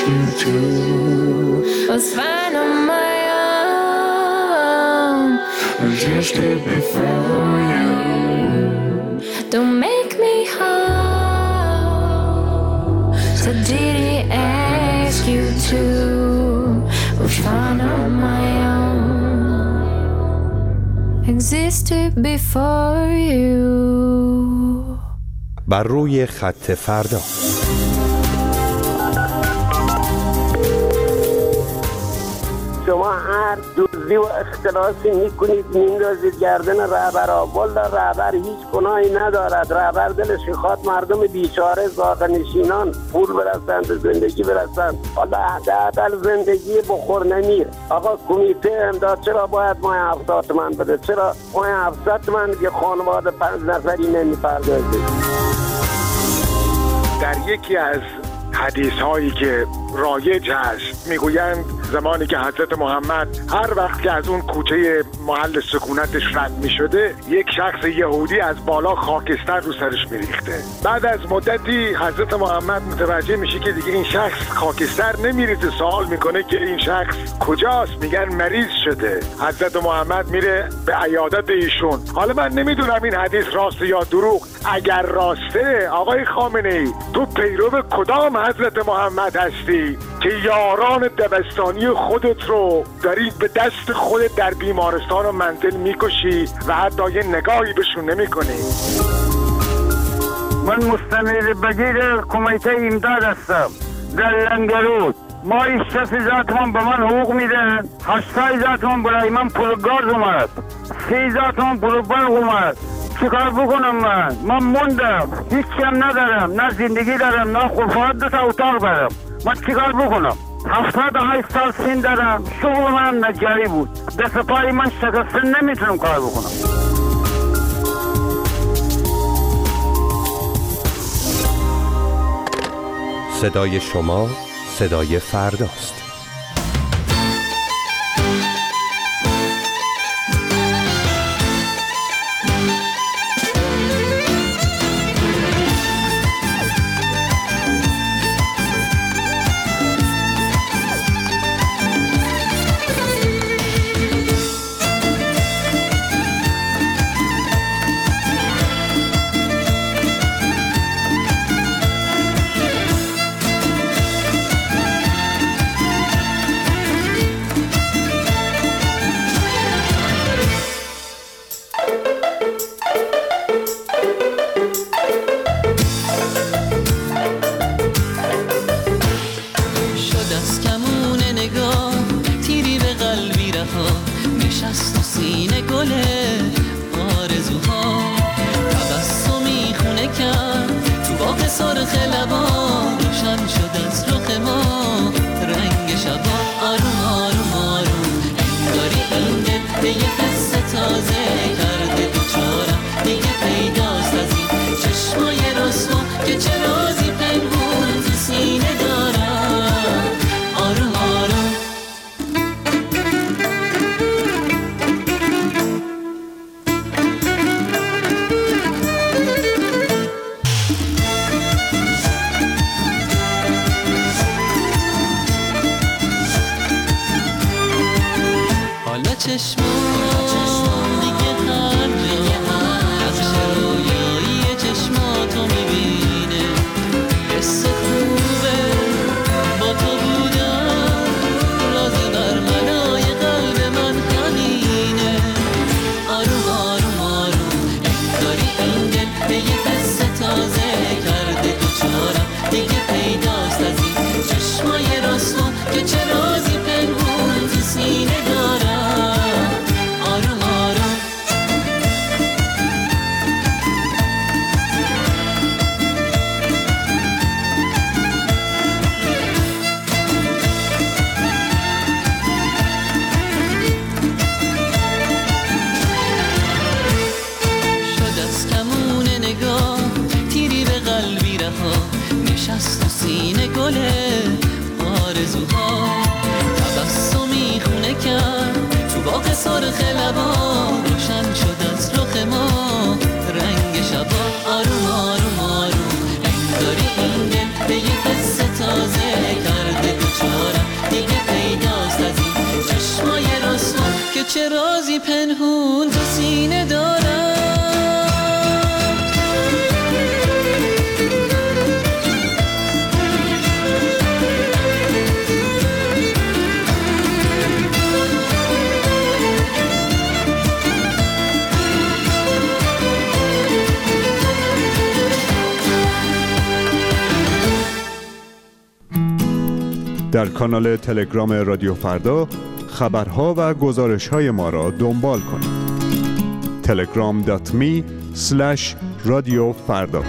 you to was fine on my own. Existed before you. Don't make me whole. So did he ask you to was fine on my own. Existed before you. بر روی خط فردا. شما هر دزدی و اختلاسی میکنید میندازید گردن رهبرها. والا رهبر هیچ گناهی ندارد. رهبر دلش میخواد مردم بیچاره زاغه‌نشینان پول برسند، زندگی برسند. حالا حداقل زندگی بخور نمیر. آقا کمیته امداد چرا باید ماه 70 تومن بده؟ چرا ماه 700 تومن که خانواده 5 نفری نمیپردازه؟ در یکی از حدیث هایی که رایج هست میگویند زمانی که حضرت محمد هر وقت که از اون کوچه محل سکونتش رد می شده یک شخص یهودی از بالا خاکستر رو سرش می ریخته. بعد از مدتی حضرت محمد متوجه میشه که دیگه این شخص خاکستر نمی ریزه. سوال میکنه که این شخص کجاست؟ میگن مریض شده. حضرت محمد میره به عیادت ایشون. حالا من نمیدونم این حدیث راسته یا دروغ. اگر راسته آقای خامنه‌ای تو پیرو کدام حضرت محمد هستی که یاران دبستانی خودت رو داری به دست خودت در بیمارستان و منزل میکشی و حتی یه نگاهی بهشون نمیکنی؟ من مستمر بگیر کمیته امداد هستم در لنگرود. ماهی 6,000 تومان به من حقوق میدن. 8,000 تومان برای من پول گاز اومد. 3,000 تومان پول برق اومد. چیکار بکنم من موندم. هیچ کم ندارم، نه زندگی دارم، نه خود 2 تا اتاق دارم. من چیکار بکنم؟ 78 سال سن دارم. شغل من نجاری بود. دست پای من شکسته، نمیتونم کار بکنم. صدای شما صدای فرداست. آروم آروم انگاری این دل به یه قصه تازه کرده. های پنهون تو سینه دارم. در کانال تلگرام رادیو فردا خبرها و گزارش‌های ما را دنبال کنید. telegram.me/رادیوفردا.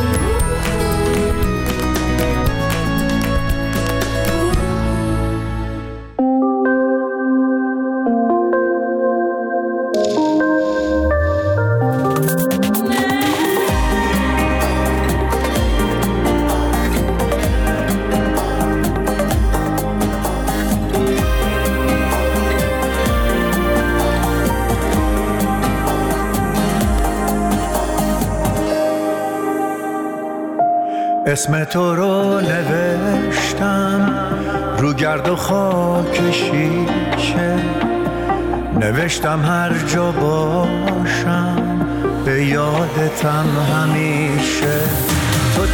اسم تو رو نوشتم رو گرد و خاک شیشه، نوشتم هر جا باشم به یادتم همیشه. تو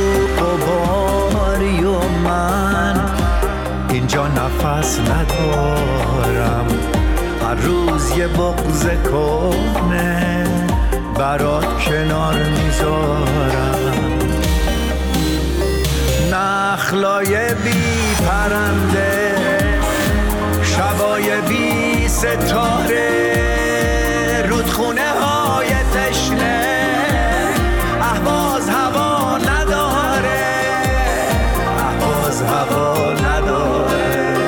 قباری و من اینجا نفس ندارم، هر روز یه بغض کهنه برات کنار میذارم. نخلای بی پرنده، شبای بی ستاره، رودخونه های تشنه، اهواز هوا نداره، اهواز هوا نداره.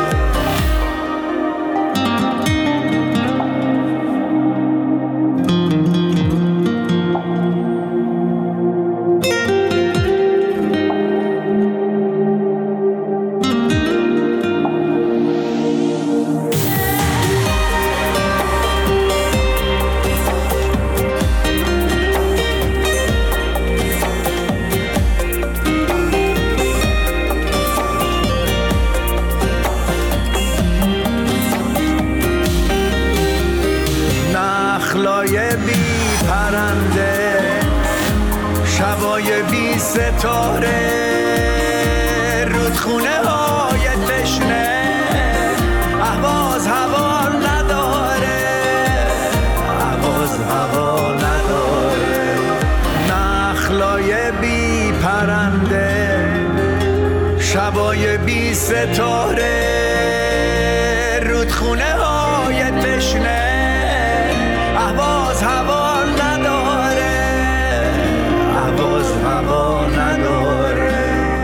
شبای بی ستاره، رودخونه های تشنه، اهواز هوا نداره، اهواز هوا نداره. نخلای بی پرنده، شبای بی ستاره، رودخونه های تشنه، اهواز هوا نداره، اهواز هوا نداره.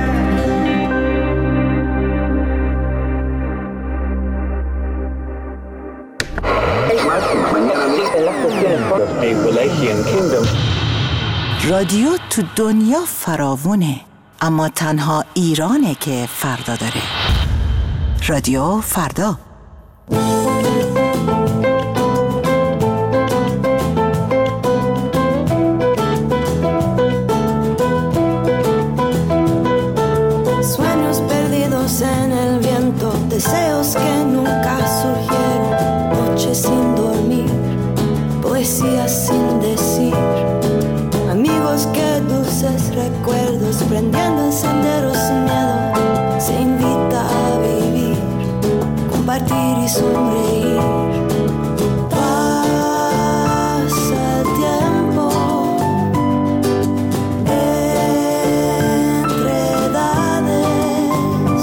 رادیو تو دنیا فراوونه، اما تنها ایرانه که فردا داره. رادیو فردا. Deseos que nunca surgieron, noches sin dormir, poesías sin decir, amigos que dulces recuerdos, prendiendo encenderos sin miedo, se invita a vivir, compartir y sonreír. Pasa el tiempo entre edades,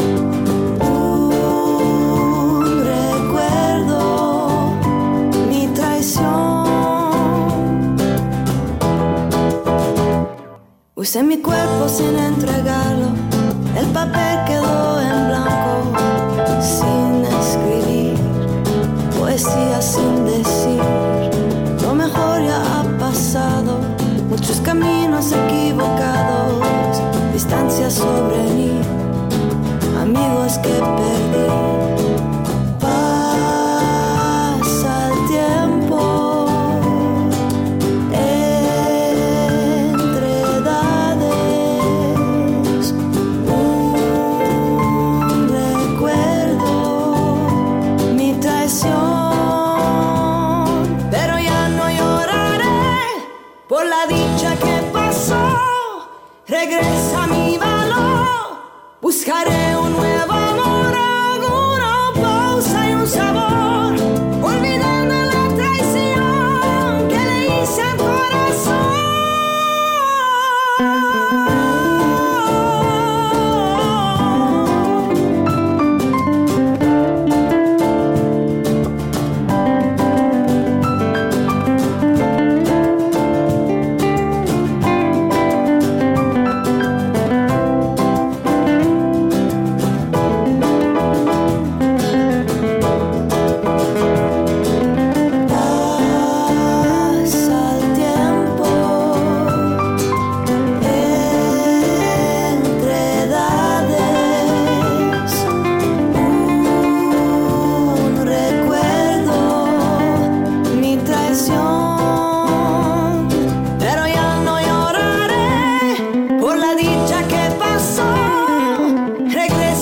usé mi cuerpo sin entregarlo, el papel quedó en blanco, sin escribir, poesía sin decir. Lo mejor ya ha pasado, muchos caminos equivocados, distancias sobre mí, amigos que perdí. Pasa el tiempo traición.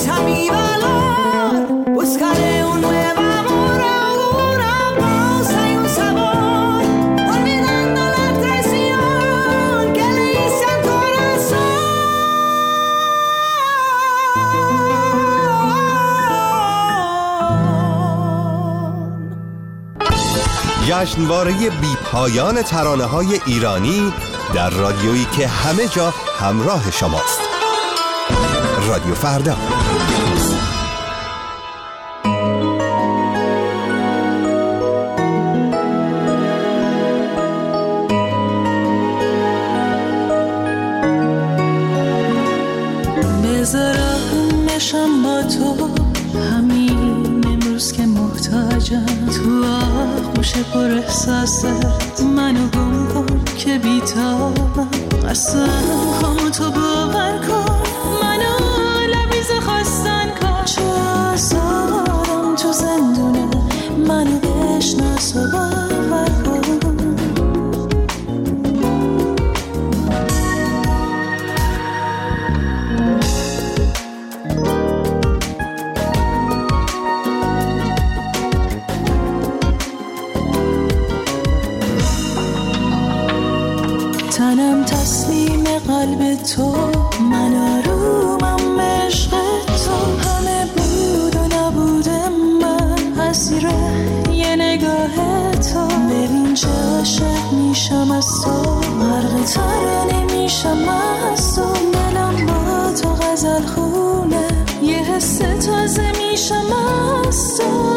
brisa mi valor, buscaré un nuevo amor, una pausa y un sabor, olvidando la traición que le hice al corazón. جشنواره بی پایان ترانه‌های ایرانی در رادیویی که همه جا همراه شماست. رادیو فردا. بذارم بشم با تو همین امروز که محتاجم، تو آغوش پر احساست منو گم کن که بیتابم، اصلا خامو تو باور کن، منو لبریز خواستن کن، چه آزارم تو زندونه منو بشناس و باور کن. تنم تسلیم قلب تو، من آرومم عشق تو، همه بود و نبود من اسیر یه نگاه تو، ببین چه عاشق میشم از تو، غرق ترانه میشم از تو، دلم با تو غزل خونه، یه حس تازه میشم از تو.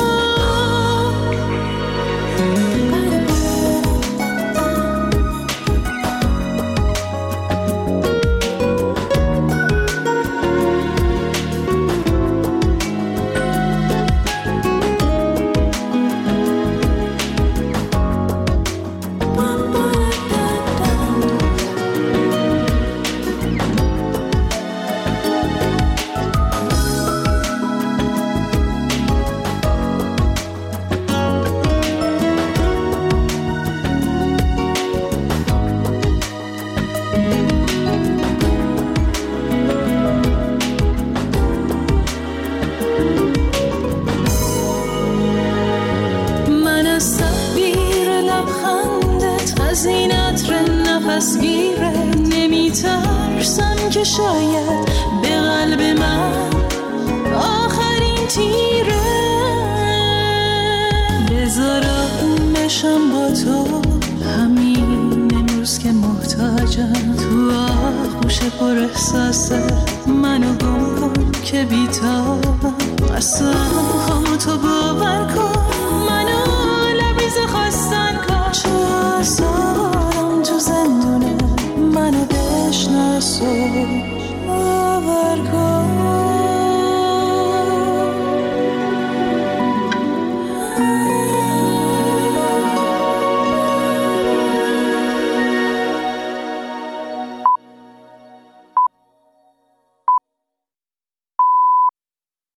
که شاید به قلب من آخرین تیره، بذارم بشم با تو همین امروز که محتاجم، تو آغوش پر احساست منو گم کن که بیتابم، اصلا خامو تو باور کن، منو لبریز خواستن کن، چه آزارم تو زندونه منو بشناس و باور کن.